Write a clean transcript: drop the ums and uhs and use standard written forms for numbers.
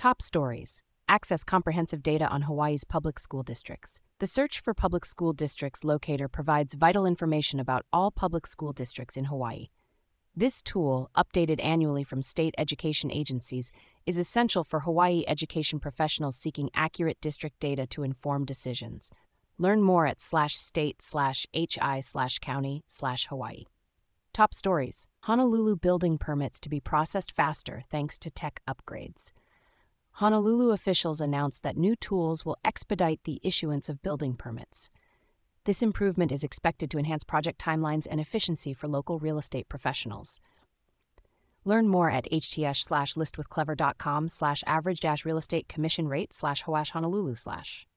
Top stories. Access comprehensive data on Hawaii's public school districts. The Search for Public School Districts locator provides vital information about all public school districts in Hawaii. This tool, updated annually from state education agencies, is essential for Hawaii education professionals seeking accurate district data to inform decisions. Learn more at /state/hi/county/Hawaii. Top stories. Honolulu building permits to be processed faster thanks to tech upgrades. Honolulu officials announced that new tools will expedite the issuance of building permits. This improvement is expected to enhance project timelines and efficiency for local real estate professionals. Learn more at hts/listwithclever.com/average-real estate commission rate/Honolulu/.